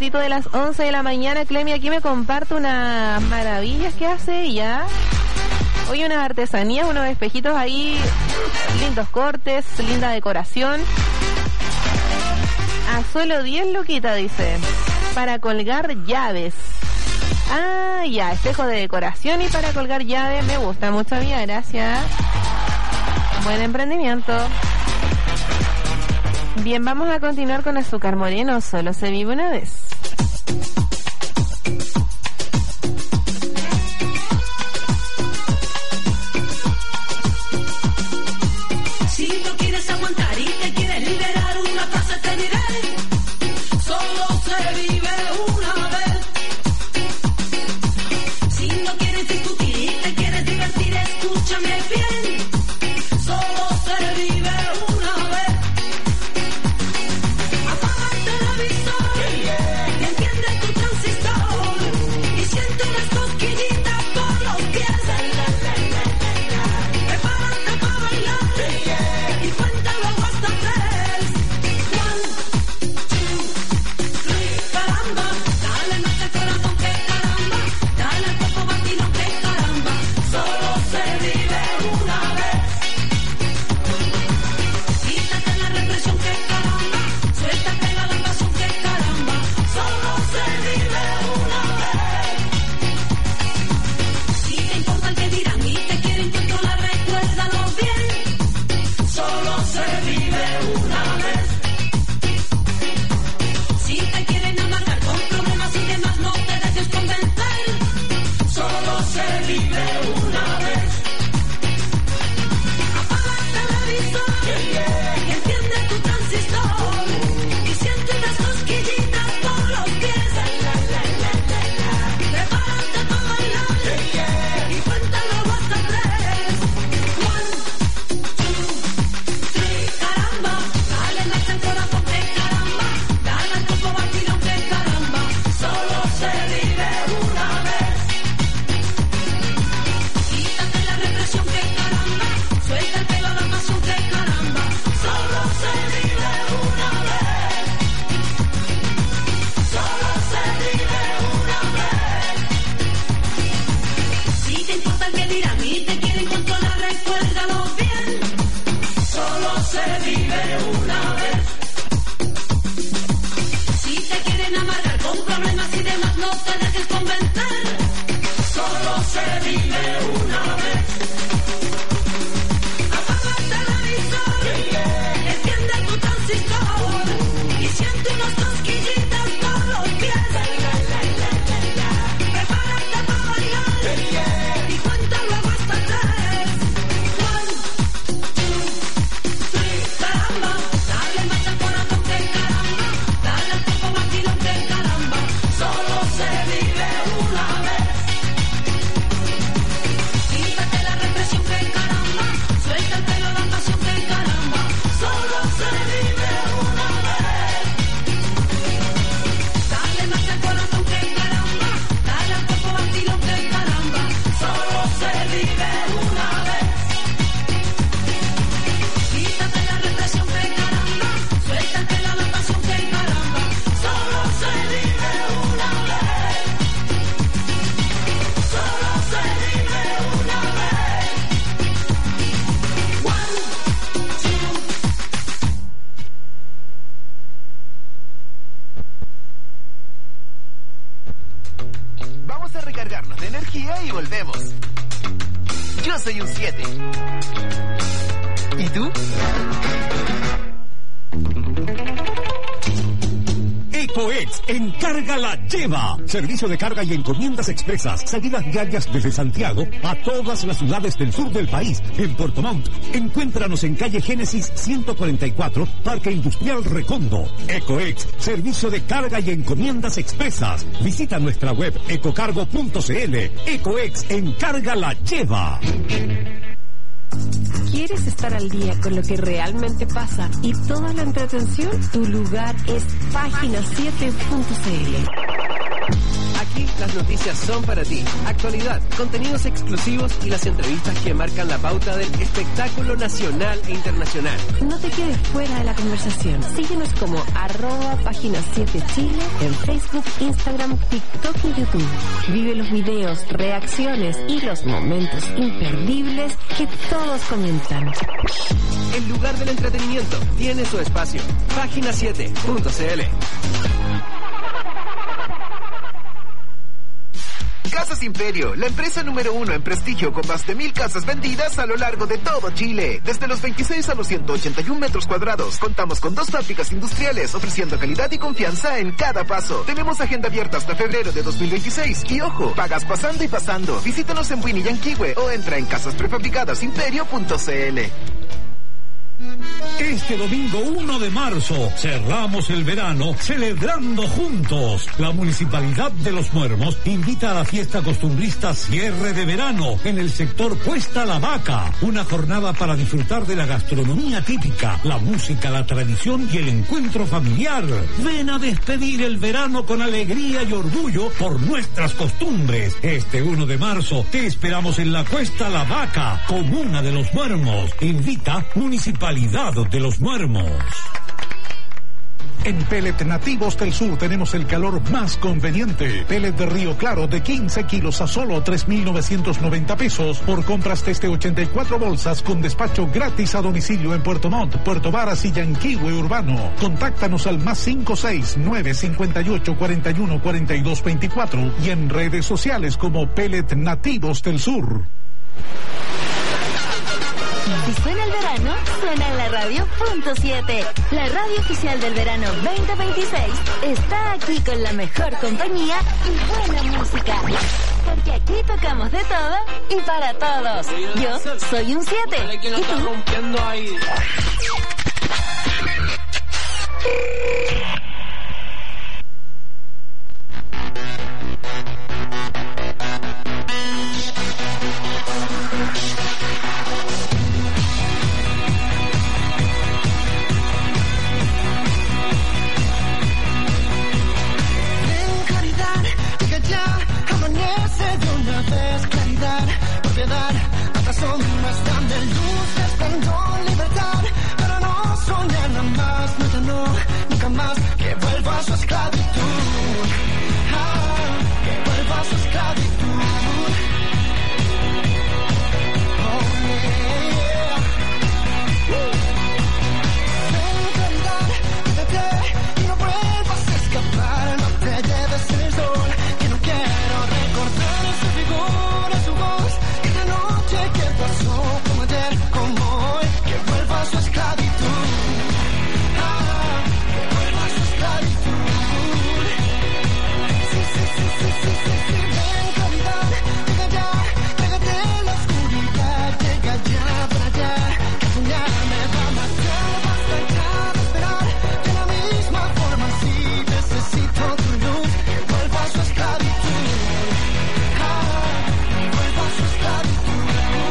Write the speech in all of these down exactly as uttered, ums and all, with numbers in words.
minutito de las once de la mañana. Clemi aquí me comparte unas maravillas que hace ella. Hoy unas artesanías, unos espejitos ahí, lindos cortes, linda decoración. A solo diez luquitas, dice, para colgar llaves. Ah, ya, espejo de decoración y para colgar llaves. Me gusta mucho, amiga, gracias. Buen emprendimiento. Bien, vamos a continuar con Azúcar Moreno. Solo se vive una vez. Si no quieres aguantar y te quieres liberar, una frase te diré: solo se vive una vez. Si no quieres discutir y te quieres divertir, escúchame bien. Solo se vive una vez. Apaga el televisor, yeah, yeah, y enciende tu transistor y siente unas cosquillitas por los pies. La, la, la, la, la. Prepárate para bailar, yeah, yeah, y cuenta luego hasta tres. One, two, three, caramba. Dale más al corazón que caramba. Dale al cuerpo vacilón que caramba. Solo se vive una vez. Quítate la represión que caramba. Suéltate la pasión que caramba. Solo se vive una vez. Si te importa el que dirán y te quieren controlar, recuérdalo bien. Solo se vive una vez. Si te quieren amargar con problemas y demás, no te dejes convencer. Solo se vive una vez. Apaga el televisor, yeah, yeah, y enciende tu transistor y siente unas cosquillitas por los pies. La, la, la, la, la. Prepárate para bailar, yeah, yeah, y cuenta luego hasta tres. One, two, three, caramba. Dale más al corazón que caramba. Dale al cuerpo vacilón que caramba. Solo se vive una vez. Quítate la represión que caramba. Suelta el pelo, la pasión que caramba. Solo se vive una vez. Solo se vive una vez. Si te importa el que dirán y te quieren controlar, recuérdalo bien. Solo se vive una vez. Si te quieren amargar con problemas y demás, no te dejes convencer. Solo se vive una vez. Apaga el televisor, yeah, yeah, enciende tu transistor y siente unas cosquillitas por los pies. La, la, la, la, la. Prepárate para bailar, yeah, yeah, y cuenta luego hasta tres. One, two, three, caramba. Dale más al corazón que caramba. Dale al cuerpo vacilón que caramba. Solo se vive una vez. Quítate la represión que caramba. Suelta el pelo, la pasión que caramba. Solo se vive una vez. Dale más al corazón que caramba. Dale al cuerpo vacilón que caramba. Solo se vive una vez. Quítate la represión que caramba. Suelta el pelo, la pasión que caramba. Solo se vive una vez. Solo se vive una vez. One, two. Vamos a recargarnos de energía y volvemos. Yo soy un siete. ¿Y tú? EcoEx, encarga la lleva. Servicio de carga y encomiendas expresas. Salidas diarias desde Santiago a todas las ciudades del sur del país. En Puerto Montt, encuéntranos en calle Génesis ciento cuarenta y cuatro, Parque Industrial Recondo. EcoEx, servicio de carga y encomiendas expresas. Visita nuestra web ecocargo punto cl. EcoEx, encarga la lleva. ¿Quieres estar al día con lo que realmente pasa y toda la entretención? Tu lugar es página siete punto cl. Aquí Aquí las noticias son para ti. Actualidad, contenidos exclusivos y las entrevistas que marcan la pauta del espectáculo nacional e internacional. No te quedes fuera de la conversación. Síguenos como arroba página siete Chile en Facebook, Instagram, TikTok y YouTube. Vive los videos, reacciones y los momentos imperdibles que todos comentan. El lugar del entretenimiento tiene su espacio. página siete punto c l. Casas Imperio, la empresa número uno en prestigio con más de mil casas vendidas a lo largo de todo Chile. Desde los veintiséis a los ciento ochenta y uno metros cuadrados. Contamos con dos fábricas industriales ofreciendo calidad y confianza en cada paso. Tenemos agenda abierta hasta febrero de dos mil veintiséis. Y ojo, pagas pasando y pasando. Visítanos en Buini y Yanquihue o entra en casas prefabricadas imperio punto c l. Este domingo uno de marzo cerramos el verano celebrando juntos. La Municipalidad de Los Muermos invita a la fiesta costumbrista Cierre de Verano en el sector Puesta la Vaca. Una jornada para disfrutar de la gastronomía típica, la música, la tradición y el encuentro familiar. Ven a despedir el verano con alegría y orgullo por nuestras costumbres. Este uno de marzo te esperamos en la Puesta la Vaca, comuna de Los Muermos. Invita Municipalidad de Los Muermos. En Pellet Nativos del Sur tenemos el calor más conveniente. Pellet de Río Claro de quince kilos a solo tres mil novecientos noventa pesos por compras desde ochenta y cuatro bolsas con despacho gratis a domicilio en Puerto Montt, Puerto Varas y Yanquihue Urbano. Contáctanos al más cinco seis nueve cinco ocho cuarenta y uno cuarenta y dos veinticuatro y en redes sociales como Pellet Nativos del Sur. Si suena el verano, suena en la radio punto siete. La radio oficial del verano veinte veintiséis está aquí con la mejor compañía y buena música. Porque aquí tocamos de todo y para todos. Yo soy un siete. ¿Y tú? Sombras dan de luz, esplendor, libertad, para no soñar nada más, no, ya no, nunca más, que vuelva a su esclavitud, ah, que vuelva a su esclavitud, oh yeah, uh. Ten claridad, quítate y no vuelvas a escapar, no te lleves el sol, que no quiero recordar su figura, su voz, que esta noche que pasó como ayer, como hoy, que vuelva a su esclavitud, ah, que vuelva a su esclavitud, sí, sí, sí, sí, sí, sí, sí, ven claridad, llega ya, pégate en la oscuridad, llega ya para allá, que soñar me va a matar, basta ya de esperar, de la misma forma, sí, necesito tu luz, que vuelva a su esclavitud, ah, que vuelva a su esclavitud.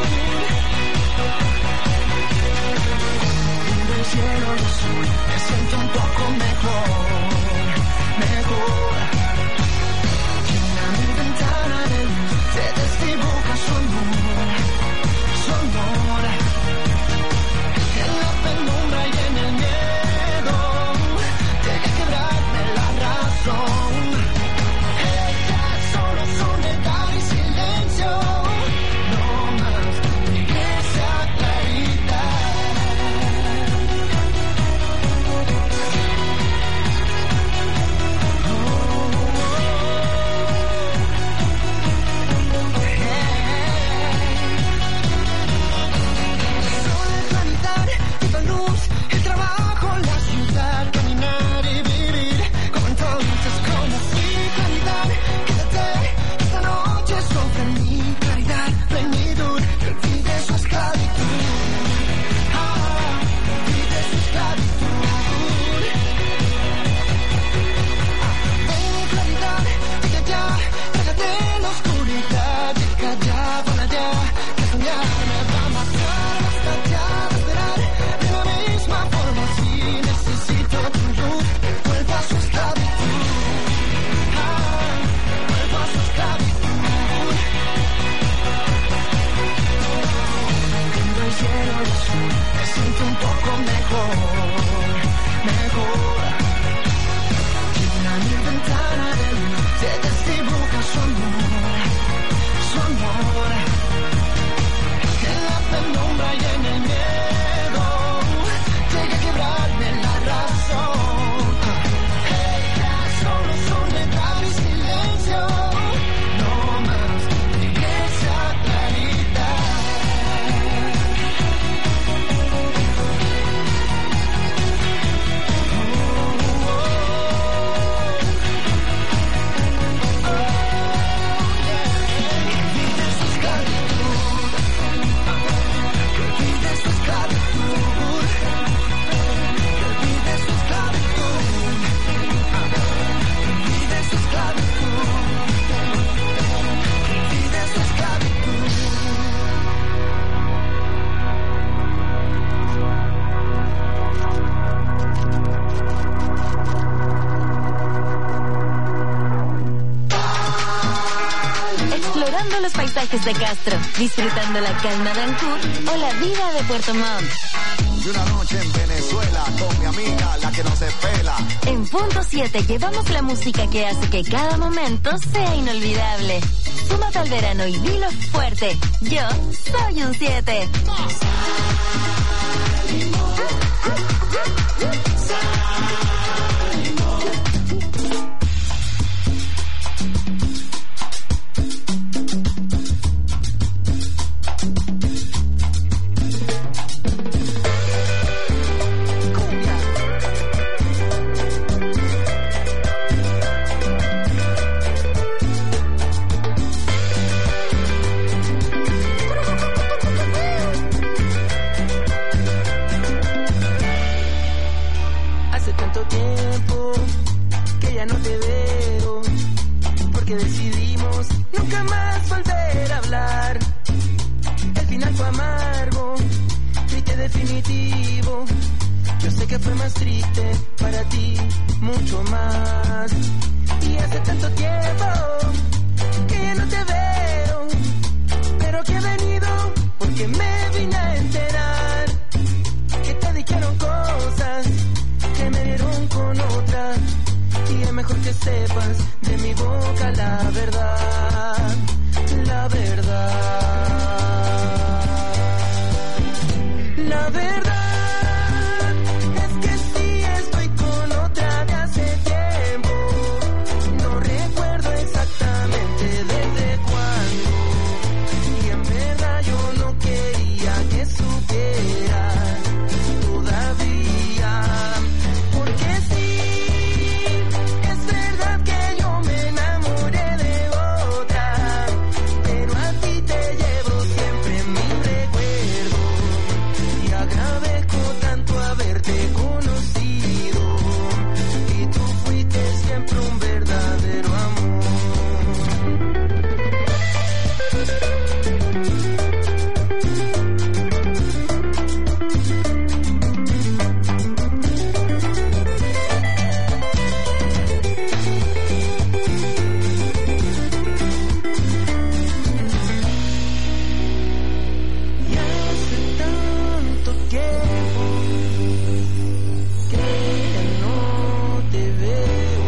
Del cielo al azul me siento un poco mejor, mejor. Y en mi ventana de luz se desdibuja su amor, su amor. En la penumbra y en el miedo llega a quebrarme la razón. Ella es solo soledad y silencio, no más que esa claridad. El trabajo, la ciudad, caminar y vivir como entonces, como fui, claridad, quédate esta noche sobre mi claridad, plenitud, que olvide su esclavitud, ah, olvide su esclavitud, ven claridad, llega ya, trágate en la oscuridad, llega ya para allá, que soñar me va a matar, basta ya de esperar, de la misma forma, si necesito tu luz, que vuelva a su esclavitud, ah, que vuelva a o los paisajes de Castro, disfrutando la calma de Ancud o la vida de Puerto Montt. Y una noche en Venezuela con mi amiga, la que no se pela. En Punto siete llevamos la música que hace que cada momento sea inolvidable. Súmate al verano y dilo fuerte. Yo soy un siete. Yo sé que fue más triste para ti, mucho más. Y hace tanto tiempo que ya no te veo, pero que he venido porque me vine a enterar que te dijeron cosas que me dieron con otra. Y es mejor que sepas de mi boca la verdad, la verdad. La verdad es que sí estoy con otra de hace tiempo. No recuerdo exactamente desde cuándo. Y en verdad yo no quería que supieras todavía. Porque sí, es verdad que yo me enamoré de otra. Pero a ti te llevo siempre en mi recuerdo. Y agradezco tanto haberte conocido. Y tú fuiste siempre un verdadero amor. Y hace tanto tiempo que ya no te veo.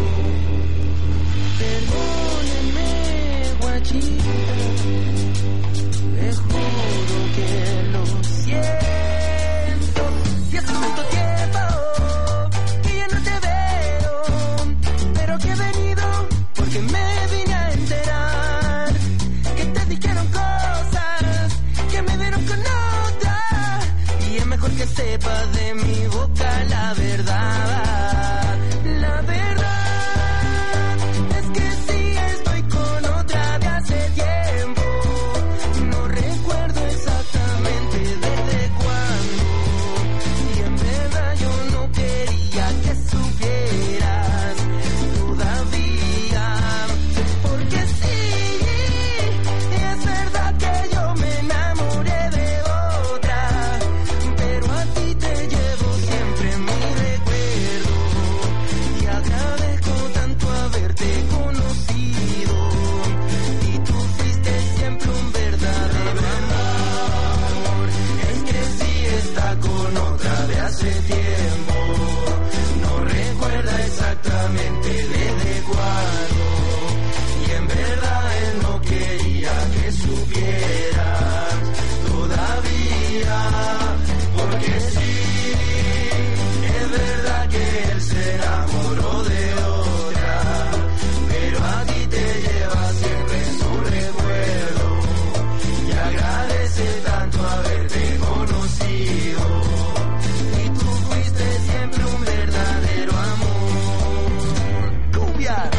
Perdóneme, guachita, te juro que lo siento. Y hace tanto tiempo que ya no te veo, pero que he venido porque me vine a enterar que te dijeron cosas que me dieron con otra. Y es mejor que sepas de mi boca la verdad. La verdad es que sí estoy con otra de hace tiempo. No recuerdo exactamente desde cuándo. Y en verdad yo no quería que supieras todavía. Porque sí, es verdad que yo me enamoré de otra. Pero a ti te llevo siempre en mi recuerdo. Y agradezco tanto haberte conocido. Y tú fuiste siempre un verdadero amor. Es que sí está con otra de hace tiempo. No recuerda exactamente desde cuándo. Y en verdad él no quería que supieras todavía. Porque sí, es verdad que él se enamoró de otra. Pero a ti te lleva siempre en su recuerdo. Y agradece tanto haberte conocido. Y tú fuiste siempre un verdadero amor. Cumbia.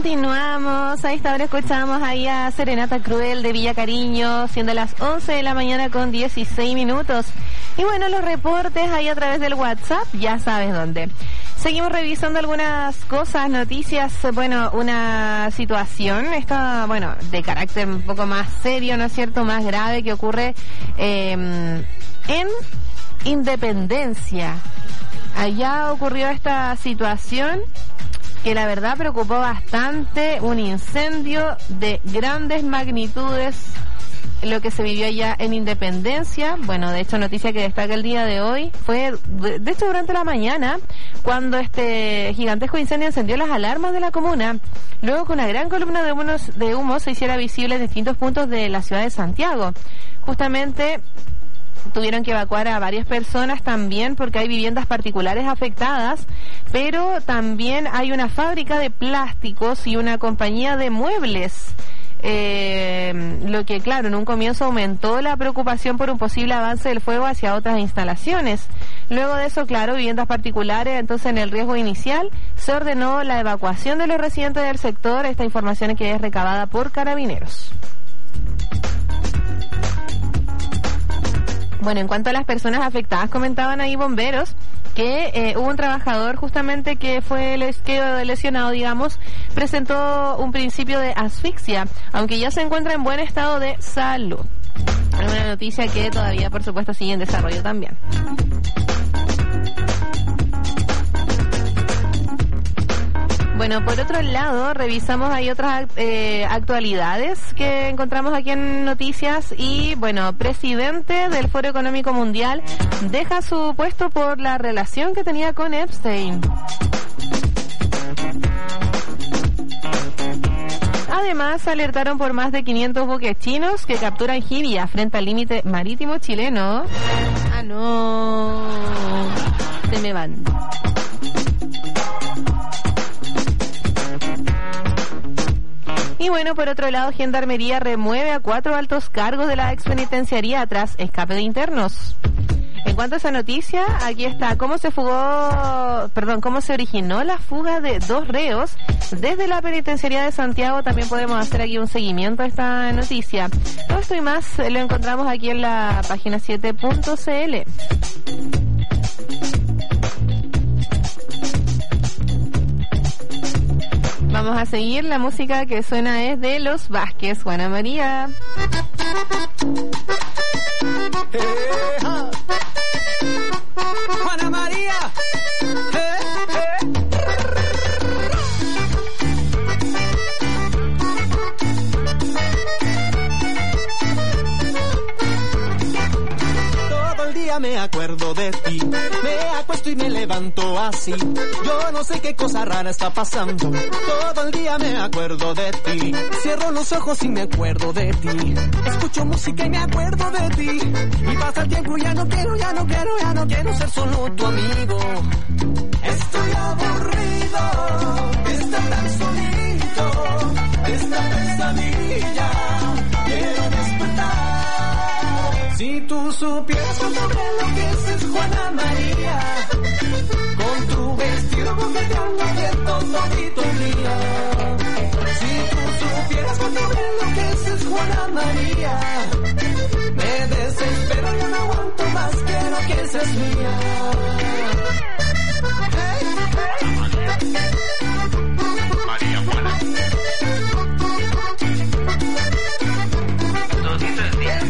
Continuamos, a esta hora escuchamos ahí a Serenata Cruel de Villa Cariño, siendo las once de la mañana con dieciséis minutos. Y bueno, los reportes ahí a través del WhatsApp, ya sabes dónde. Seguimos revisando algunas cosas, noticias, bueno, una situación, esta, bueno, de carácter un poco más serio, ¿no es cierto?, más grave, que ocurre eh, en Independencia. Allá ocurrió esta situación que la verdad preocupó bastante, un incendio de grandes magnitudes, lo que se vivió allá en Independencia. Bueno, de hecho, noticia que destaca el día de hoy fue, de hecho, durante la mañana, cuando este gigantesco incendio encendió las alarmas de la comuna, luego que una gran columna de humo, de humo se hiciera visible en distintos puntos de la ciudad de Santiago. Justamente tuvieron que evacuar a varias personas también porque hay viviendas particulares afectadas, pero también hay una fábrica de plásticos y una compañía de muebles. Eh, lo que, claro, en un comienzo aumentó la preocupación por un posible avance del fuego hacia otras instalaciones. Luego de eso, claro, viviendas particulares, entonces en el riesgo inicial se ordenó la evacuación de los residentes del sector. Esta información que es recabada por Carabineros. Bueno, en cuanto a las personas afectadas, comentaban ahí bomberos que eh, hubo un trabajador justamente que fue les quedó lesionado, digamos, presentó un principio de asfixia, aunque ya se encuentra en buen estado de salud. Una noticia que todavía, por supuesto, sigue en desarrollo también. Bueno, por otro lado, revisamos ahí otras eh, actualidades que encontramos aquí en noticias y, bueno, presidente del Foro Económico Mundial deja su puesto por la relación que tenía con Epstein. Además, alertaron por más de quinientos buques chinos que capturan jibia frente al límite marítimo chileno. Ah, no. Se me van. Y bueno, por otro lado, Gendarmería remueve a cuatro altos cargos de la expenitenciaría tras escape de internos. En cuanto a esa noticia, aquí está cómo se fugó, perdón, cómo se originó la fuga de dos reos desde la penitenciaría de Santiago. También podemos hacer aquí un seguimiento a esta noticia. Todo esto y más lo encontramos aquí en la página siete punto c l. Vamos a seguir, la música que suena es de Los Vázquez, Juana María. Eh, ah. Juana María. Eh, eh. Todo el día me acuerdo de ti, me acuesto y me levanto así. Yo no sé qué cosa rara está pasando. Todo el día me acuerdo de ti. Cierro los ojos y me acuerdo de ti. Escucho música y me acuerdo de ti. Y pasa el tiempo y ya no quiero, ya no quiero, ya no quiero ser solo tu amigo. Estoy aburrido de estar tan solito, de esta pesadilla. Quiero despertar. Si tú supieras cuánto me enloqueces, Juana María, con tu vestido coqueteando abierto todito el día. Si tú supieras cuánto me enloqueces, Juana María, me desespero, yo no aguanto más, quiero que seas mía. Hey, hey. María Juana. Todito el día.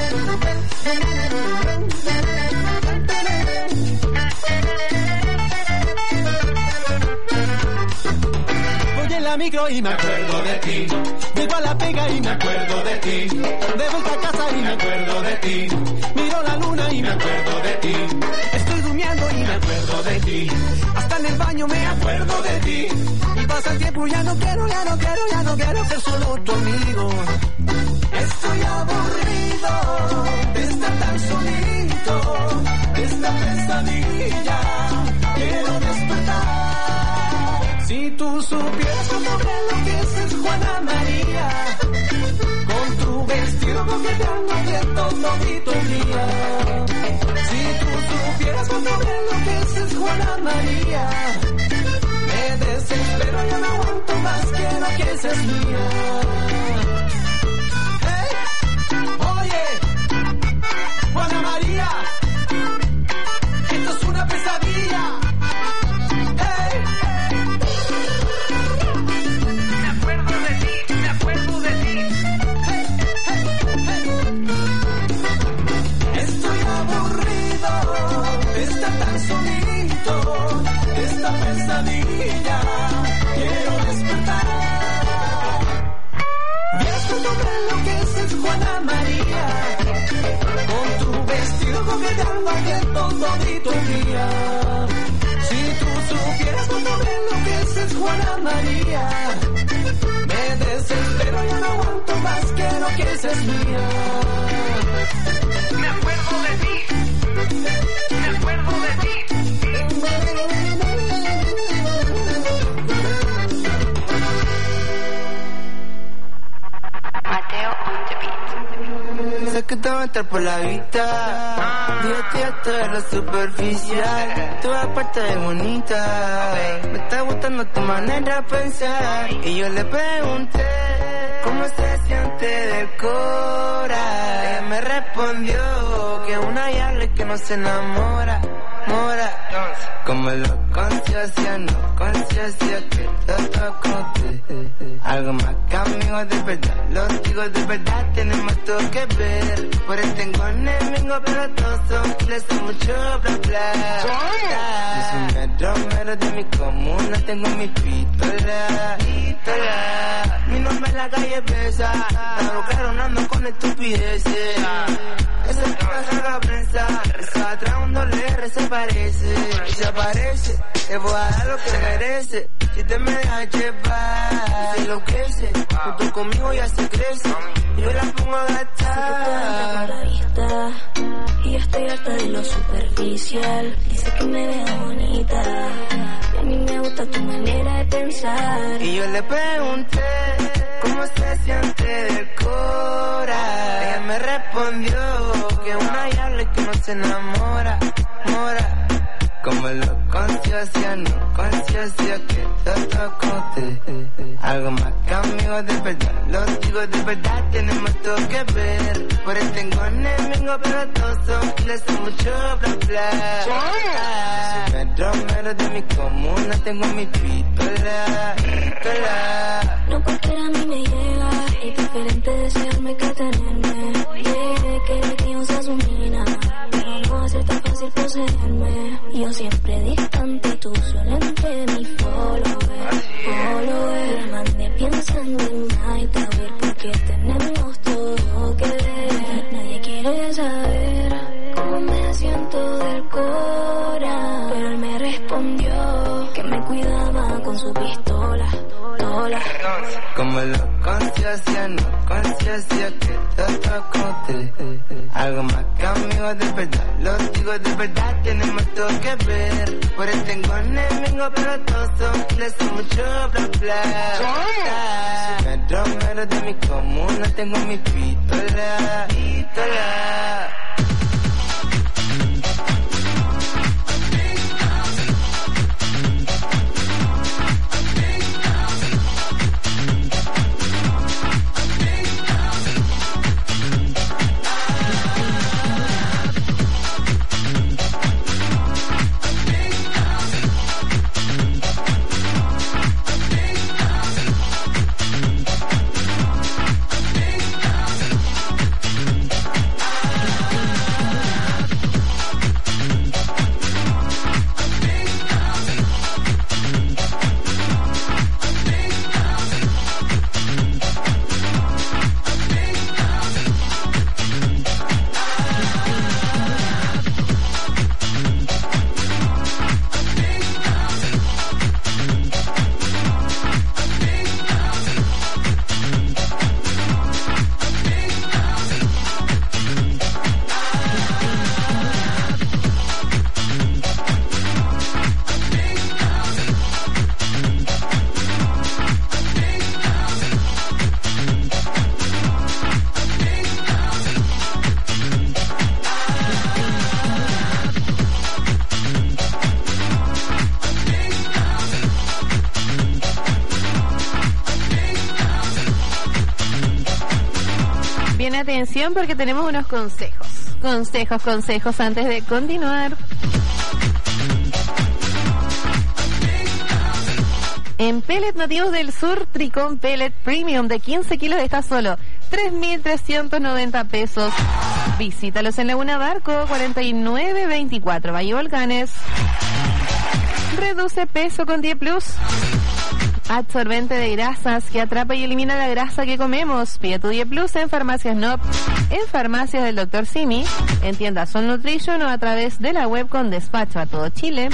Voy en la micro y me acuerdo de ti. Llego a la pega y me acuerdo de ti. De vuelta a casa y me acuerdo de ti. Miro la luna y me acuerdo de ti. Estoy durmiendo y me acuerdo de ti. Hasta en el baño me acuerdo de ti. Y pasa el tiempo y ya no quiero, ya no quiero, ya no quiero ser solo tu amigo. Estoy aburrido de estar tan solito, de esta pesadilla. Quiero despertar. Si tú supieras cuánto me enloqueces, Juana María, con tu vestido coqueteando abierto todito el día. Si tú supieras cuánto me enloqueces, Juana María, me Me desespero, ya no aguanto más, quiero que seas mía. Hey, oye, Juana María, esto es una pesadilla. Hey, me acuerdo de ti, me acuerdo de ti. Hey, hey, hey. Estoy aburrido de estar tan solito, de esta pesadilla. Quiero despertar. Vieras cuando me enloqueces, Juana María, con tu vestido coqueteando abierto todito el día. Si tú supieras cuando me enloqueces, Juana María, me desespero, ya no aguanto más, quiero que seas mía. Me acuerdo de ti, me acuerdo de ti. Mateo on the beat. Sé que te va a entrar por la vista. Fíjate esto de lo superficial. Tu parte es bonita. Me está gustando tu manera de pensar. Y yo le pregunté cómo se siente del cora. Ella me respondió que una yale que no se enamora, mora. Como lo conciencia, no conciencia que yo toco. Algo más que amigos de verdad, los chicos de verdad tenemos todo que ver. Por eso tengo enemigos, pero todos son giles, son mucho bla bla. Yo soy un metromero de mi comuna, tengo mi pistola, pistola. Mi nombre en la calle pesa, pero claro, no ando con estupideces. Esa es la saga prensa, esa atrás un doble R se parece. Y se aparece, te voy a dar lo que merece. Si te me dejas llevar, se enloquece. Junto conmigo ya se crece. Yo la pongo a gastar. La vista, y yo estoy harta de lo superficial. Dice que me veo bonita, y a mí me gusta tu manera de pensar. Y yo le pregunté cómo se siente del cora. Ella me respondió que una yale que no se enamora, mora. Como lo conciencia, no conciencia que yo toco. Algo más que amigos de verdad, los chicos de verdad tenemos todo que ver. Por eso tengo enemigos, pero todos son giles, son mucho bla bla. Soy metromero de mi comuna, tengo mi pistola, pistola. No cualquiera a mí me llega, es diferente desearme que tenerme. Yeah, quiere que yo sea su mina, pero no va a ser tan fácil poseerme. Yo siempre distante, tú solo entre mi follower, follower. Me mandé pensando en night, a ver por qué tenemos todo que ver. Nadie quiere saber cómo me siento del cora, pero él me respondió que me cuidaba con su pistola, tola. Como lo conciencia, no conciencia que yo toco. Algo más que amigos de verdad, los chicos de verdad tenemos todo que ver. Por eso tengo enemigos, pero todos son giles, son mucho bla bla. Soy metromero de mi comuna, tengo mi pistola, pistola. Presten atención porque tenemos unos consejos. Consejos, consejos antes de continuar. En Pellet Nativos del Sur, Tricón Pellet Premium de quince kilos está solo tres mil trescientos noventa pesos. Visítalos en Laguna Barco, cuarenta y nueve veinticuatro, Valle Volcanes. Reduce peso con diez plus. Absorbente de grasas que atrapa y elimina la grasa que comemos. Pide tu diez plus en Farmacias N O P, en Farmacias del doctor Simi, en tiendas Son Nutrition o a través de la web con despacho a todo Chile.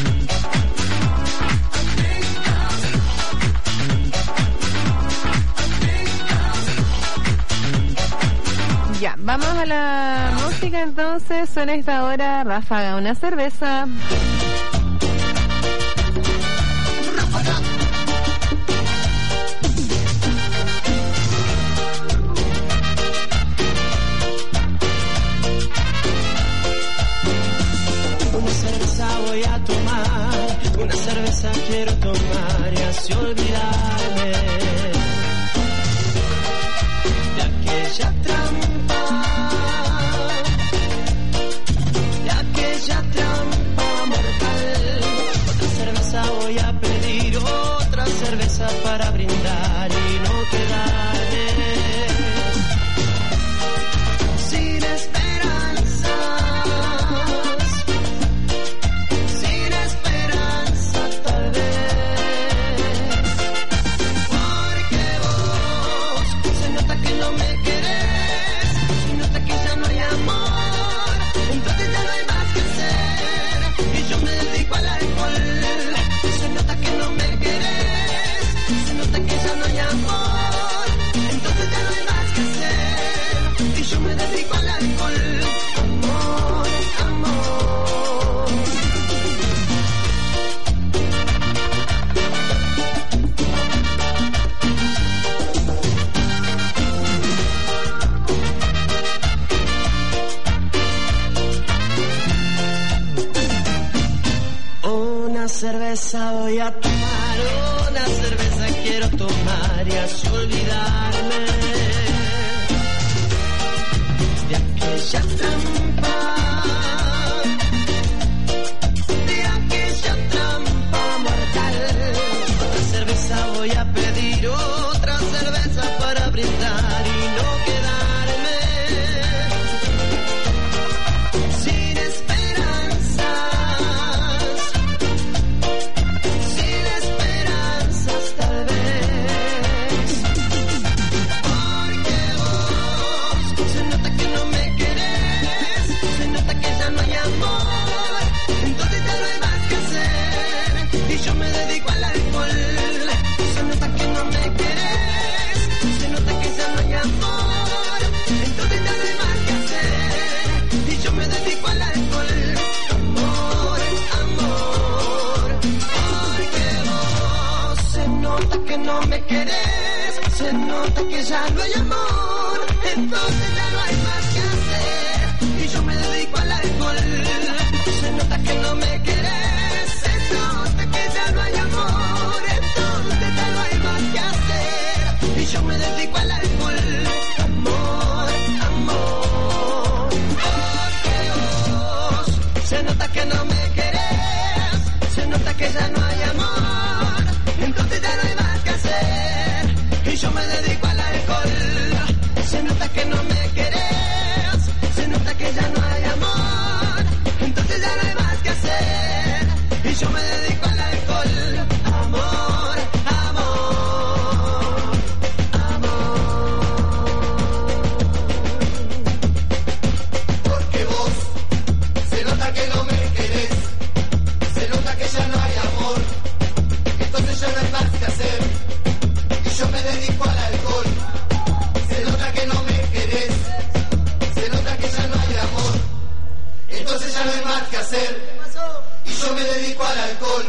Ya, vamos a la música entonces. Suena esta hora Ráfaga, una cerveza. Una cerveza voy a tomar, una cerveza quiero tomar y así olvidarme de aquella trampa, de aquella trampa mortal. Otra cerveza voy a pedir, otra cerveza para brindar y no quedarme sin esperanzas, sin esperanza tal vez, porque vos se nota que no me querés, se nota que ya no hay amor, entonces ya no hay más que hacer y yo me dedico al alcohol. Se nota que no me querés, se nota que ya no hay amor, entonces ya no hay más que hacer y yo me dedico al alcohol. Amor, amor. Una cerveza voy a tomar, una cerveza quiero tomar y así olvidarme de aquella trampa, de aquella trampa mortal. Otra cerveza voy a pedir, otra cerveza para brindar y no quedarme sin esperanzas, sin esperanzas tal vez, porque vos se nota que no me querés, se nota que ya no hay amor, entonces ya no hay más que hacer y yo me dedico al alcohol. Se nota que no me querés, se nota que ya no hay amor, entonces ya no hay más que hacer y yo me dedico al alcohol. Amor, amor, porque vos se nota que no me querés, se nota que ya no hay amor, entonces ya no hay más que hacer y yo me dedico al alcohol. Se nota que no me querés, se nota que ya no hay amor, entonces ya no hay más que hacer y yo me dedico al alcohol. Amor, amor, porque vos se nota que no me querés, se nota que ya no hay amor, entonces ya no hay más que hacer y yo me dedico al alcohol. Se nota que no me querés, se nota que ya no hay amor, entonces ya no hay más que hacer y yo me dedico al alcohol. Amor, amor, amor. Porque vos se nota que no me querés, se nota que ya no hay amor, entonces ya no hay más que hacer y yo me dedico al alcohol. Se nota que no me querés, se nota que ya no hay amor, entonces ya no hay más que hacer y yo me dedico al alcohol.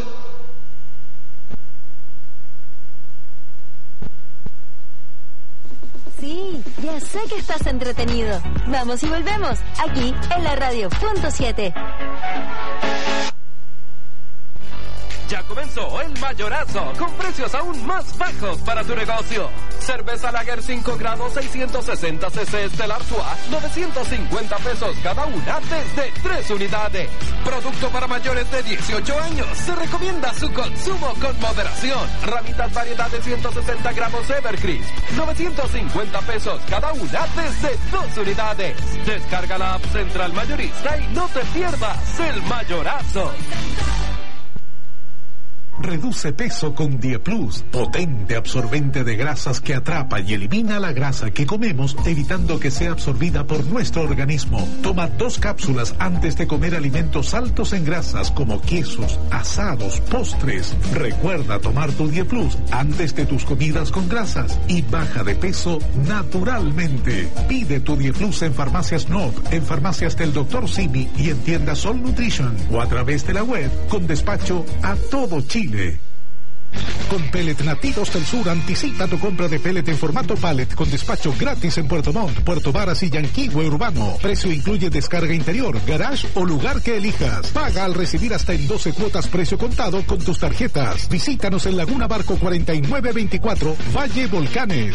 Sí, ya sé que estás entretenido. Vamos y volvemos, aquí en la radio punto siete. Ya comenzó el mayorazo con precios aún más bajos para tu negocio. Cerveza Lager cinco grados seiscientos sesenta centilitros Stella Artois, novecientos cincuenta pesos cada una desde tres unidades. Producto para mayores de dieciocho años. Se recomienda su consumo con moderación. Ramitas variedad de ciento sesenta gramos Evercrisp, novecientos cincuenta pesos cada una desde dos unidades. Descarga la app Central Mayorista y no te pierdas el mayorazo. Reduce peso con Dieplus, potente absorbente de grasas que atrapa y elimina la grasa que comemos, evitando que sea absorbida por nuestro organismo. Toma dos cápsulas antes de comer alimentos altos en grasas como quesos, asados, postres. Recuerda tomar tu Dieplus antes de tus comidas con grasas y baja de peso naturalmente. Pide tu Dieplus en Farmacias Nob, en Farmacias del doctor Simi y en tiendas Sol Nutrition o a través de la web con despacho a todo Chile. Con Pellet Nativos del Sur, anticipa tu compra de pellet en formato pallet con despacho gratis en Puerto Montt, Puerto Varas y Yanquihue Urbano. Precio incluye descarga interior, garage o lugar que elijas. Paga al recibir hasta en doce cuotas precio contado con tus tarjetas. Visítanos en Laguna Barco cuarenta y nueve veinticuatro, Valle Volcanes.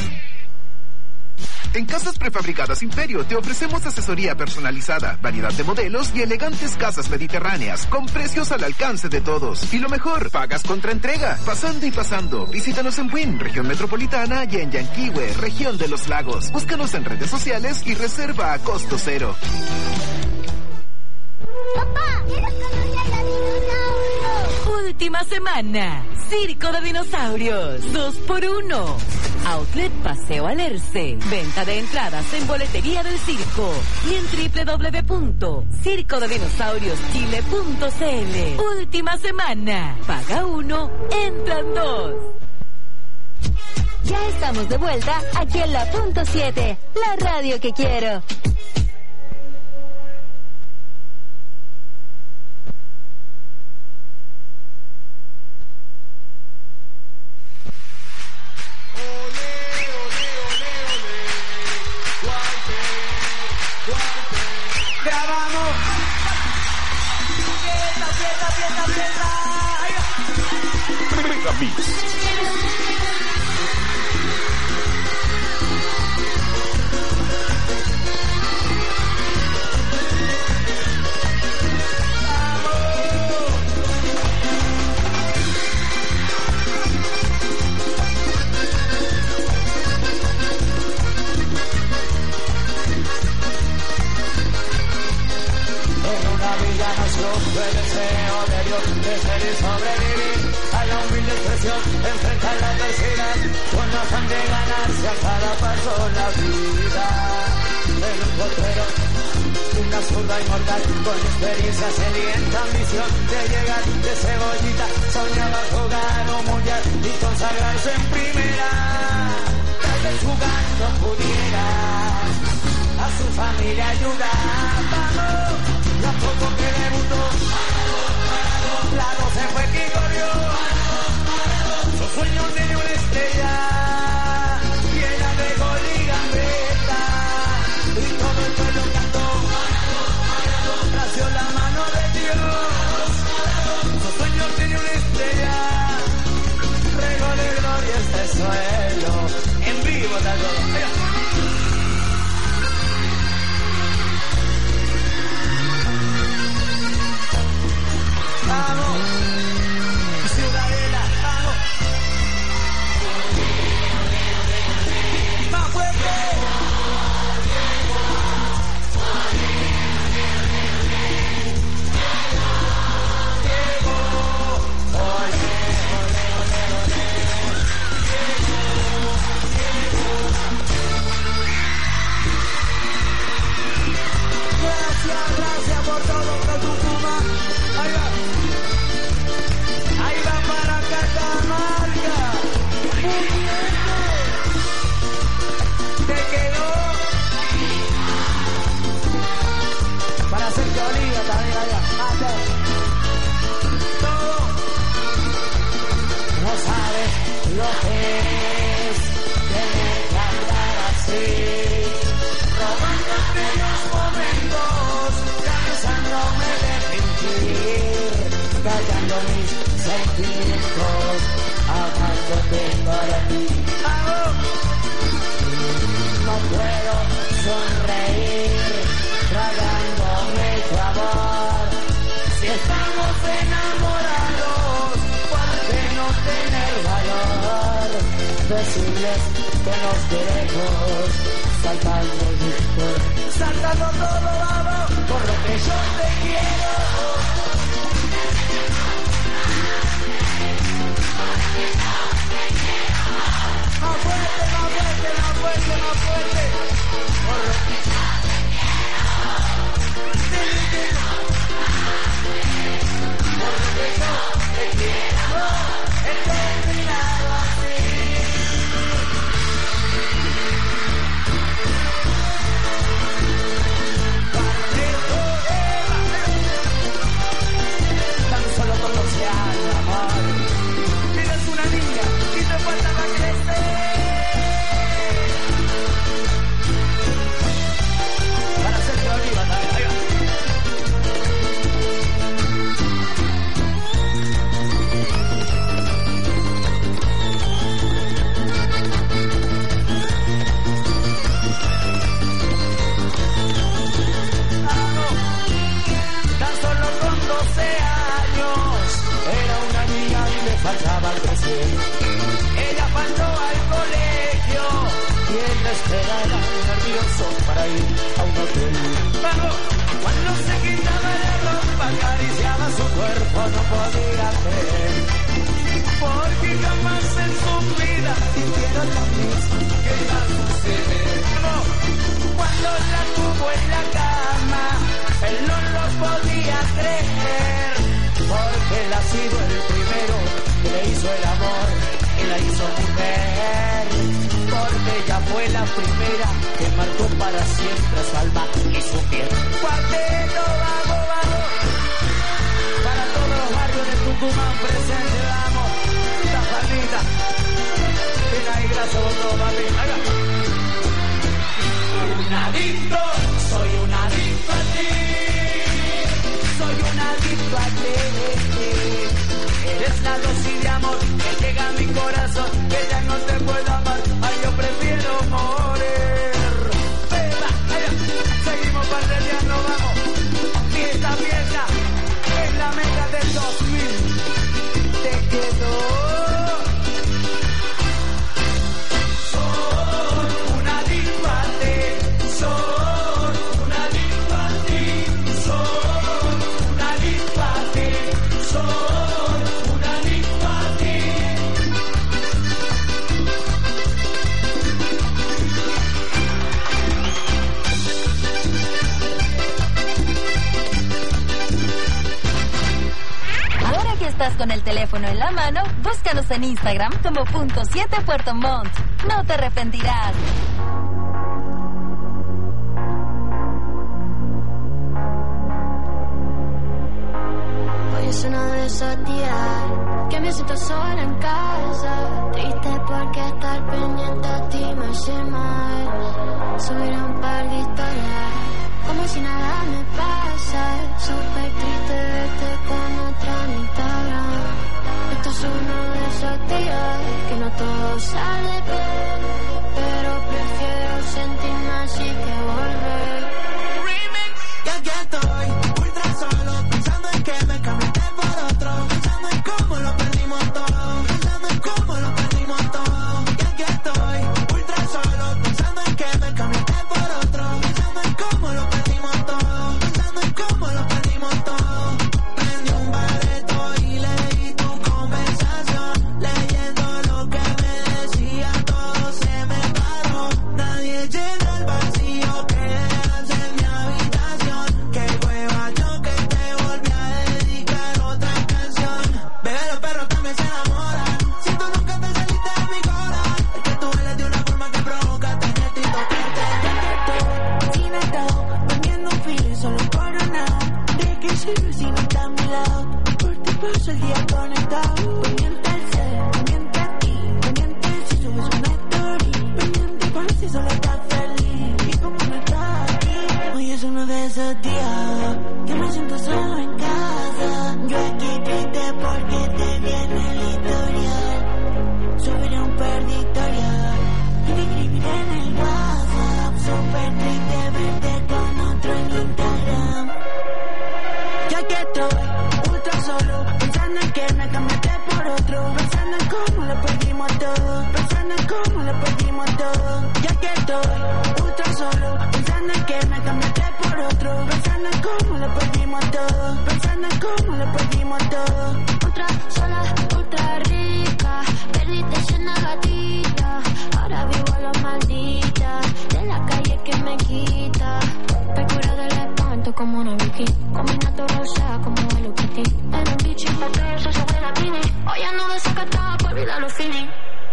En Casas Prefabricadas Imperio te ofrecemos asesoría personalizada, variedad de modelos y elegantes casas mediterráneas con precios al alcance de todos. Y lo mejor, pagas contra entrega. Pasando y pasando, visítanos en Buin, región metropolitana, y en Yanquihue, región de los lagos. Búscanos en redes sociales y reserva a costo cero. Papá, ¿quieres conocer a dinosaurios? Última semana, Circo de Dinosaurios, dos por uno. Outlet Paseo Alerce. Venta de entradas en boletería del circo y en doble u doble u doble u punto circo de dinosaurios chile punto c l. Última semana. Paga uno, entran dos. Ya estamos de vuelta aquí en la punto siete, la radio que quiero. Grabamos. Fiesta, fiesta, fiesta, fiesta. Megamix. El deseo de Dios de ser y sobrevivir a la humilde expresión, enfrentar la adversidad con afán de ganarse a cada paso la vida. En un portero, una zurda inmortal con experiencia sedienta, ambición de llegar de cebollita, soñaba jugar un mundial y consagrarse en primera. Tal vez jugando pudiera a su familia ayudar. Vamos, la poco que debutó, la doce fue que corrió, su sueño tiene una estrella llena de gol y gambeta, y todo el pueblo cantó, nació la mano de Dios, su sueño tiene una estrella, regalo de gloria este suelo, en vivo tal todo. Vamos, Ciudadela, vamos. Más fuerte. Diego, ole, ole, ole, ole. Gracias, gracias por todo, por tu Puma. Ahí va. Ahí va para Catamarca. Muy bien. Te quedó. Para Sergio Oliva también allá. Hasta. Todo. No sabes lo que es tener que andar así. Robando aquellos momentos, cansándome de fingir. callando mis sentimientos, amándote para mí. No puedo sonreír, tragándome tu amor. Si estamos enamorados, ¿por qué no tener valor? Decirles que nos queremos, saltando discos, saltando todo, vamos, por lo que yo te quiero. Más fuerte, más fuerte, más fuerte, más fuerte. Por lo que yo te quiero. Por lo que yo te quiero. He terminado así. Tan solo conoce al amor. Eres una niña y te falta la crecer. Para hacerte oliva, dale, ahí va. Tan solo con doce años era una niña y le faltaba crecer. Ella faltó al colegio y él la esperaba nervioso para ir a un hotel. Vamos, cuando se quitaba la ropa acariciaba su cuerpo, no podía creer, porque jamás en su vida sintieron lo mismo que iba a suceder. Vamos, cuando la tuvo en la cama, él no lo podía creer, porque él ha sido el primero que le hizo el amor y la hizo mujer, porque ella fue la primera que marcó para siempre su alma y su piel. Cuarteto, vamos, vamos, para todos los barrios de Tucumán presente, vamos, la palita, ven ahí, gracias por todo, papi, haga. Un adicto, soy un adicto a ti, soy un adicto a ti. Eres la dosis de amor que llega a mi corazón, que ya no te puedo amar, ay, yo prefiero morir. Beba, allá, seguimos parrilleando, vamos. Y esta pieza es la meta del dos mil. Te quedó. Soy un adicto a ti, soy un adicto a ti, soy un adicto a ti, soy. Estás con el teléfono en la mano, búscanos en Instagram como punto siete Puerto Montt. No te arrepentirás. Hoy es una de esos días que me siento sola en casa, triste porque estar pendiente a ti me hace mal. Subir un par de historias como si nada me pasa, súper triste verte con otra en Instagram. Esto es uno de esos días que no todo sale bien, pero prefiero sentirme así que volver. Remix. Y aquí estoy, ultra solo, pensando en que me cambiaste por otro, pensando en cómo lo perdimos todo, pensando en cómo lo perdimos todo. Y aquí estoy, ultra solo, pensando en que me cambiaste por otro, pensando en verte con otro en Instagram. Ya que estoy ultra solo, pensando en que me cambiaste por otro, pensando en cómo lo perdimos todo, pensando en cómo lo perdimos todo. Ya que estoy ultra solo, pensando en que me cambiaste por otro, pensando en cómo lo perdimos todo, pensando en cómo lo perdimos todo. Ultra sola, ultra rica, perdiste una gatita, ahora vivo a lo maldita, de la calle que me quita, te cura del espanto como una Vicky, combina rosa como Hello Kitty, en un bichi papel, soy sobre la mini, hoy ando desacatada por olvidar los feeling,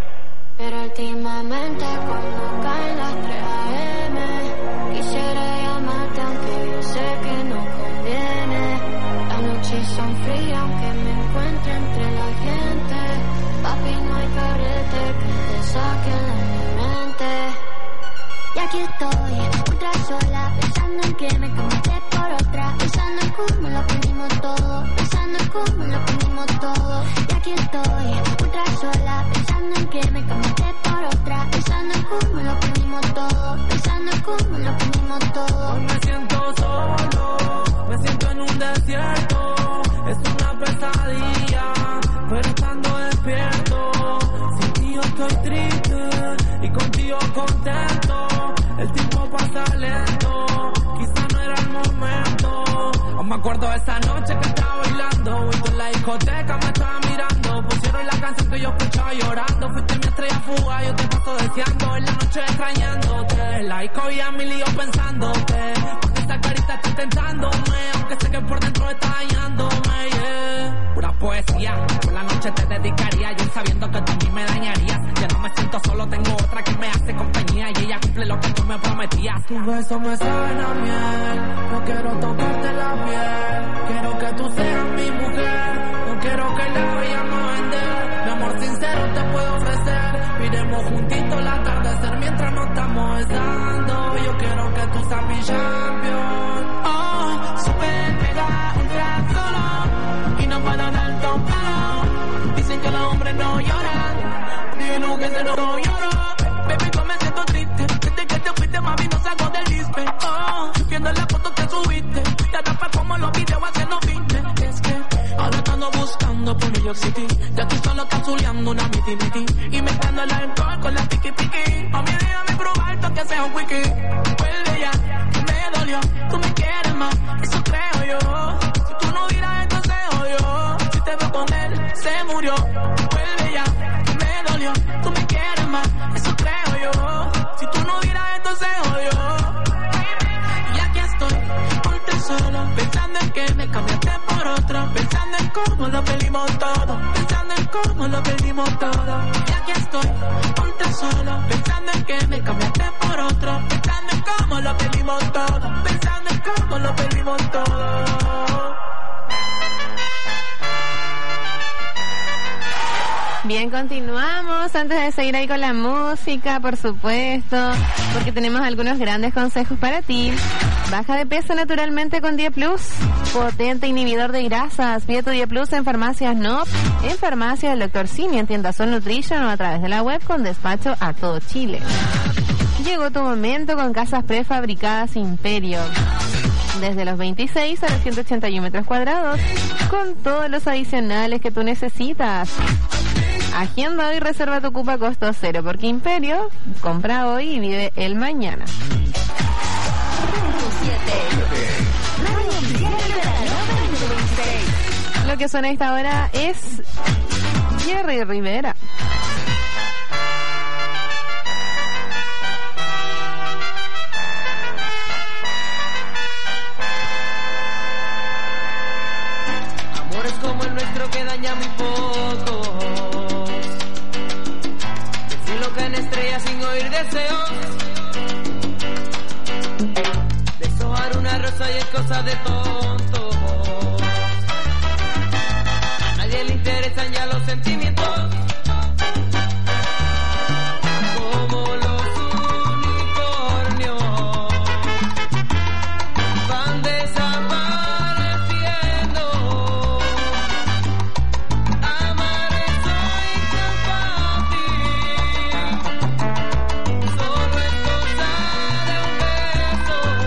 pero últimamente cuando caen las tres a eme, quisiera llamarte aunque yo sé que no conviene, las noches son frías aunque me encuentre entre la gente, papi no hay carrete que te saque de mi mente. Y aquí estoy, ultra sola, pensando en que me cambiaste por otra, pensando en cómo lo perdimos todo, pensando en cómo lo perdimos todo. Y aquí estoy, ultra sola, pensando en que me cambiaste por otra, pensando en cómo lo perdimos todo, pensando en cómo lo perdimos todo. Hoy me siento solo, me siento en un desierto, es una pesadilla, pero estando despierto, sin ti yo estoy triste y contigo contento. El tiempo pasa lento, quizá no era el momento. Aún me acuerdo de esa noche que estaba bailando, y tú en la discoteca me estaba mirando. Pusieron la canción que yo escuchaba llorando. Fuiste mi estrella fuga, yo te paso deseando. En la noche extrañándote, la disco y a mi lío pensándote. Porque esa carita está tentándome, aunque sé que por dentro está dañándome, yeah. Pura poesía, por la noche te dedicaría, yo sabiendo que tú a mí me dañarías. Ya no me siento solo, tengo otra que me hace compañía, y ella cumple lo que tú me prometías. Tus besos me saben a miel, no quiero tocarte la piel, quiero que tú seas mi mujer, no quiero que la vayamos a vender. Mi amor sincero te puedo ofrecer, miremos juntitos el atardecer mientras nos estamos besando. Yo quiero que tú seas mi champion. Oh, super mega ultra solo, y no para tanto palo. Dicen que los hombres no lloran, digo que se no lloro. Baby, yo me siento triste, desde que te fuiste, mami, no salgo del dispe. Oh, viendo la foto que subiste, te atrapa como los videos haciendo fitness. Es que ahora ando buscando por New York City, ya tú solo estás zuleando una miti miti, y mezclando el alcohol con la tiki tiki. Mami, déjame probar que sea un wiki. Vuelve ya, que me dolió, tú me quieres más, eso creo yo. Si tú no dirás esto se odió, si te veo con él, se murió. Vuelve ya, que me dolió, tú me quieres más, eso creo yo. Si tú no dirás esto se odió. Y aquí estoy, ultra solo, pensando en que me cambiaste por otra, pensando en cómo lo perdimos todo, pensando en cómo lo perdimos todo. Y aquí estoy, ultra solo, pensando en que me cambiaste por otro, pensando en cómo lo perdimos todo, pensando en cómo lo perdimos todo. Bien, continuamos. Antes de seguir ahí con la música, por supuesto, porque tenemos algunos grandes consejos para ti. Baja de peso naturalmente con Día Plus, potente inhibidor de grasas. Pide tu Día Plus en farmacias N O P, en farmacias del doctor Simi, en tiendas Sol Nutrition o a través de la web con despacho a todo Chile. Llegó tu momento con casas prefabricadas Imperio. Desde los veintiséis a los ciento ochenta y uno metros cuadrados, con todos los adicionales que tú necesitas. Agenda hoy, reserva tu cupo a costo cero, porque Imperio compra hoy y vive el mañana. Lo que suena a esta hora es Jerry Rivera. Amores como el nuestro que daña muy poco, cielo caen estrellas sin oír deseos, deshojar una rosa y es cosa de tonto. A nadie le interesan ya los sentimientos, como los unicornios van desapareciendo. Amar es hoy tan fácil, solo es cosa de un beso.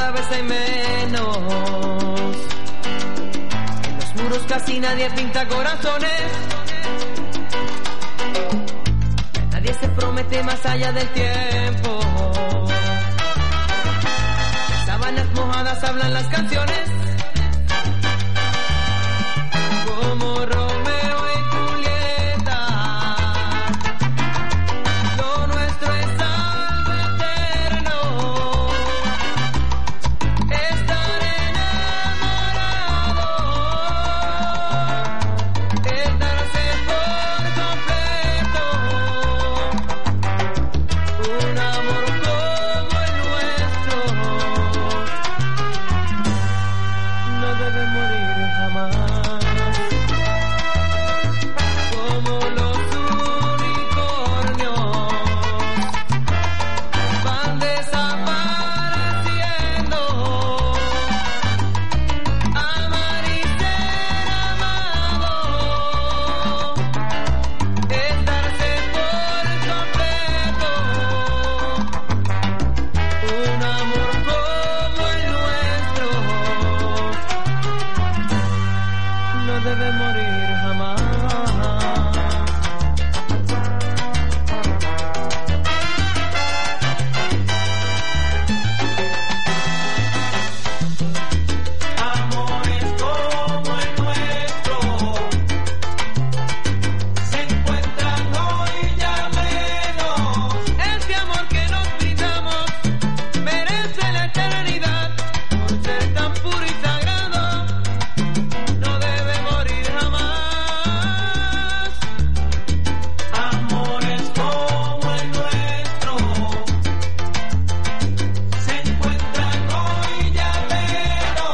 cada vez hay menos. En los muros casi nadie pinta corazones. Nadie se promete más allá del tiempo. Sábanas mojadas hablan las canciones. Como Romeo y Julieta, lo nuestro es algo eterno. Estar enamorado es darse por completo. Un amor como el nuestro no debe morir jamás. Como los unicornios van desapareciendo. Amar y ser amado es darse por completo. Un amor como el nuestro no debe morir jamás. Amores como el nuestro se encuentran hoy ya menos. Este amor que nos brindamos merece la eternidad. Por ser tan puro y sagrado, no debe morir jamás. Amores como el nuestro se encuentran hoy ya menos.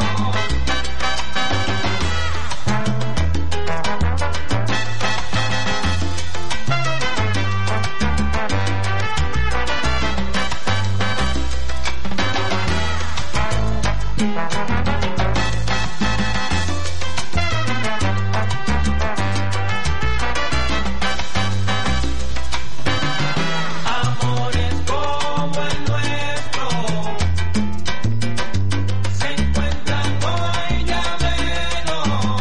Amores como el nuestro se encuentran hoy ya menos.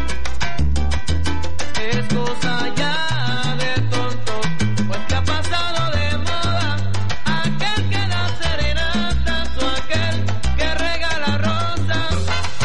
Es cosa ya de tontos, pues que ha pasado de moda aquel que da serenatas o aquel que regala rosas.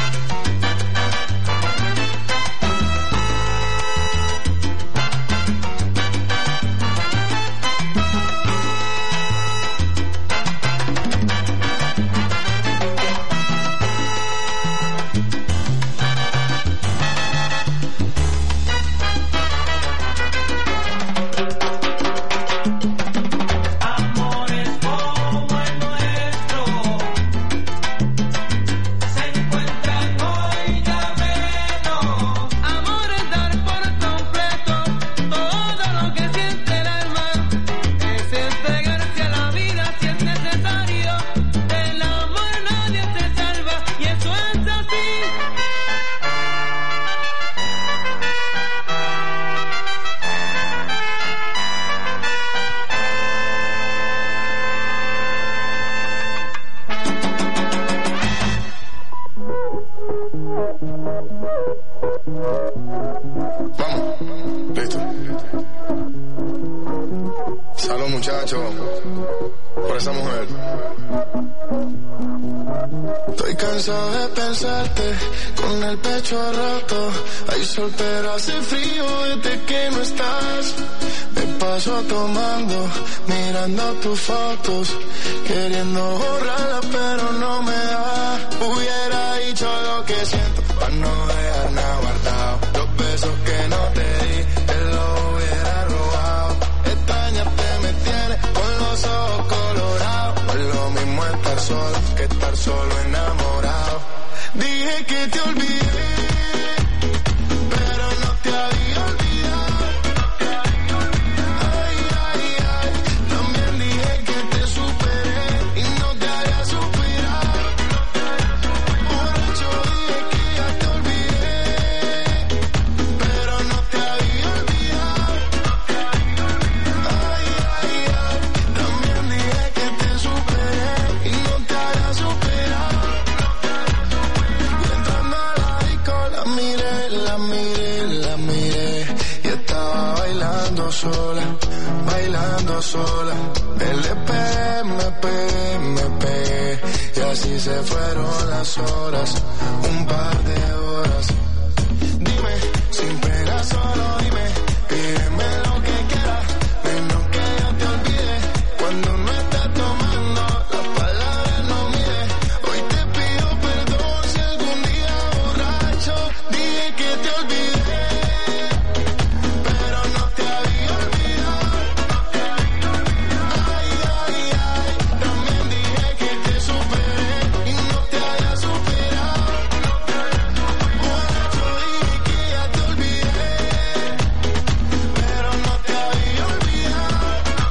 Amores como el nuestro se encuentran hoy ya menos. Amor es dar por completo todo lo que siente el alma. Es entregarse a la vida si es necesario. Del amor nadie se salva y eso es así. Vamos, listo. Salud, muchachos, por esa mujer. Estoy cansado de pensarte con el pecho roto. Hay sol pero hace frío desde que no estás. Me paso tomando, mirando tus fotos, queriendo borrarlas pero no me da. Hubiera dicho lo que siento para no dejar nada guardado. Los besos que no te di, te los hubiera robado. Extrañarte me tiene con los ojos colorados. No es lo mismo estar solo que estar solo enamorado. Dije que te olvidé, pero no te había olvidado. Ay, ay, ay. También dije que te superé y no te haría suspirar. Borracho dije que ya te olvidé. bailando sola, bailando sola. L P, M P, M P. Y así se fueron las horas, un par de horas. Dime, sin pena solo dime, pídeme lo que quieras, menos que yo te olvide. Cuando no estás tomando, las palabras no miden. Hoy te pido perdón si algún día borracho dije que te olvidé, pero no te había olvidado. Ay, ay, ay, también dije que te superé y no te haya superado. Borracho dije que ya te olvidé, pero no te había olvidado.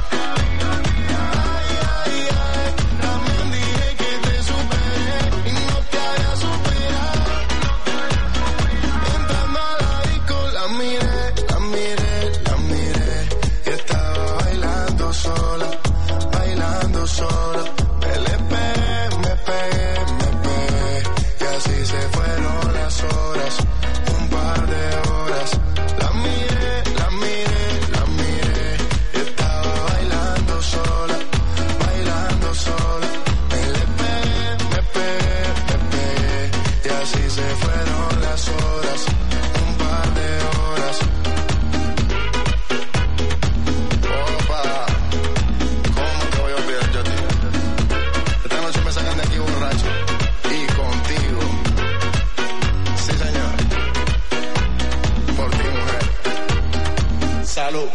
Ay, ay, ay, también dije que te superé y no te haya superado. Entrando a la disco la miré, la miré, la miré y estaba bailando sola, bailando sola. L P, me pegué, me pegué y así se fueron las horas, un par de horas. La miré, la miré, la miré y estaba bailando sola, bailando sola. L P, me pegué, me pegué y así se fueron las horas, un par de horas. Opa, ¿cómo te voy a olvidar yo a ti? Esta noche me sacan de aquí borracho y contigo. Sí, señor. Por ti, mujer. Salud.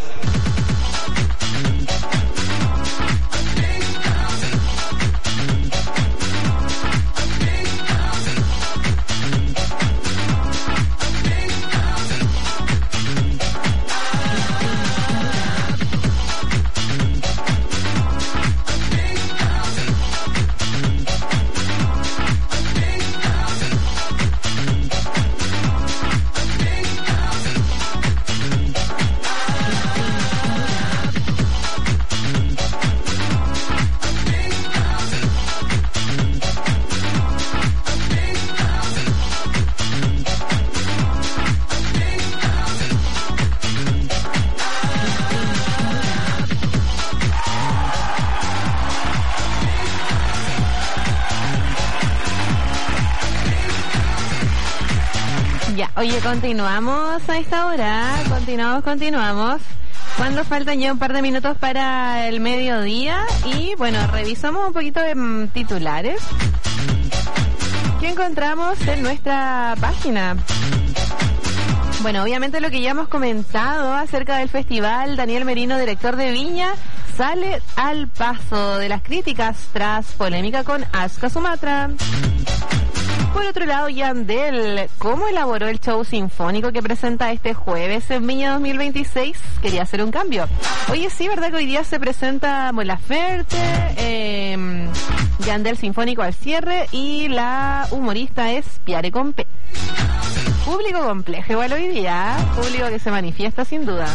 Ya, oye, continuamos a esta hora, continuamos, continuamos. Cuando faltan ya un par de minutos para el mediodía y bueno, revisamos un poquito de mm, titulares que encontramos en nuestra página. Bueno, obviamente lo que ya hemos comentado acerca del festival, Daniel Merino, director de Viña, sale al paso de las críticas tras polémica con Aska Sumatra. Por otro lado, Yandel, ¿cómo elaboró el show sinfónico que presenta este jueves en Viña dos mil veintiséis? Quería hacer un cambio. Oye, sí, ¿verdad que hoy día se presenta Mon Laferte, eh, Yandel sinfónico al cierre y la humorista es Piare Compe? Público complejo igual hoy día, público que se manifiesta sin duda.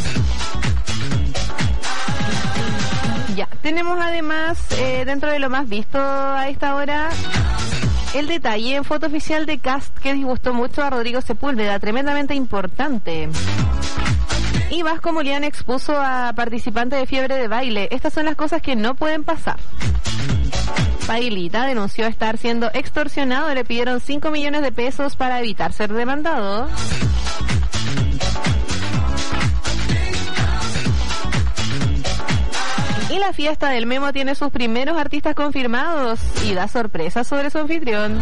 Ya, tenemos además, eh, dentro de lo más visto a esta hora, el detalle en foto oficial de cast que disgustó mucho a Rodrigo Sepúlveda, tremendamente importante. Y Vasco Mulián expuso a participantes de Fiebre de Baile. Estas son las cosas que no pueden pasar. Pailita denunció estar siendo extorsionado, le pidieron cinco millones de pesos para evitar ser demandado. Y la fiesta del Memo tiene sus primeros artistas confirmados y da sorpresas sobre su anfitrión.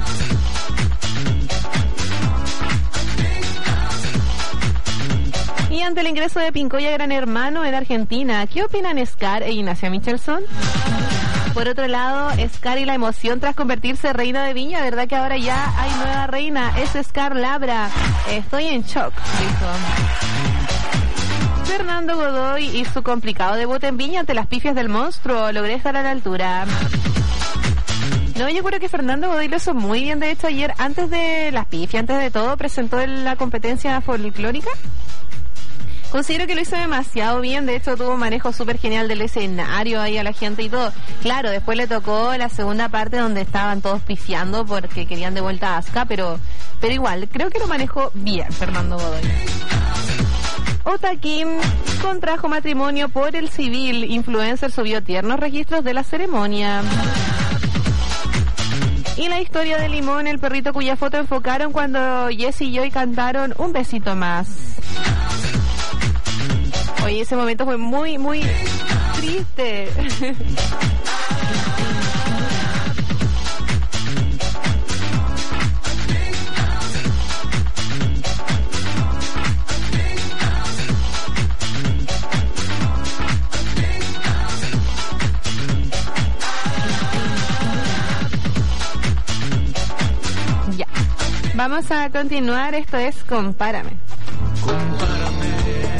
Y ante el ingreso de Pincoya Gran Hermano en Argentina, ¿qué opinan Scar e Ignacia Michelson? Por otro lado, Scar y la emoción tras convertirse reina de Viña, ¿verdad que ahora ya hay nueva reina? Es Scar Labra. Estoy en shock, dijo. Fernando Godoy y su complicado debut en Viña ante las pifias del monstruo. Logré estar a la altura. No, yo creo que Fernando Godoy lo hizo muy bien. De hecho, ayer, antes de las pifias, antes de todo, presentó en la competencia folclórica. Considero que lo hizo demasiado bien. De hecho, tuvo un manejo súper genial del escenario ahí a la gente y todo. Claro, después le tocó la segunda parte donde estaban todos pifiando porque querían de vuelta a Aska, pero, pero igual, creo que lo manejó bien Fernando Godoy. Otakim contrajo matrimonio por el civil. Influencer subió tiernos registros de la ceremonia. Y la historia de Limón, el perrito cuya foto enfocaron cuando Jesse y Joy cantaron Un besito más. Oye, ese momento fue muy, muy triste. Vamos a continuar, esto es Compárame. Compárame,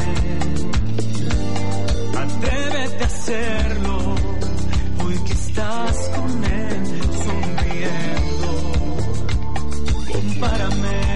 atrévete a hacerlo, hoy que estás con él sonriendo. Compárame.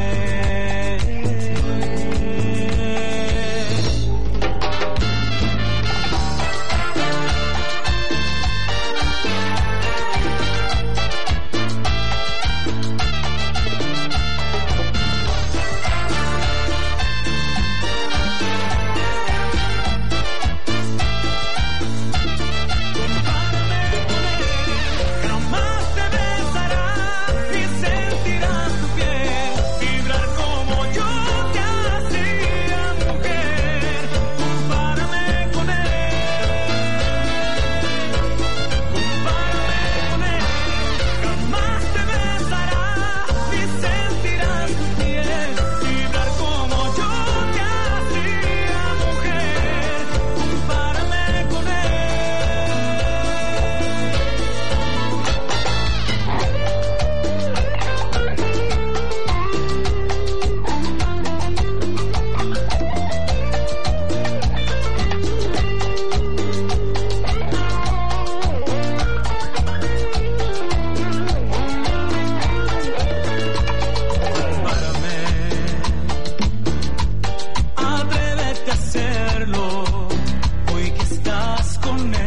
Con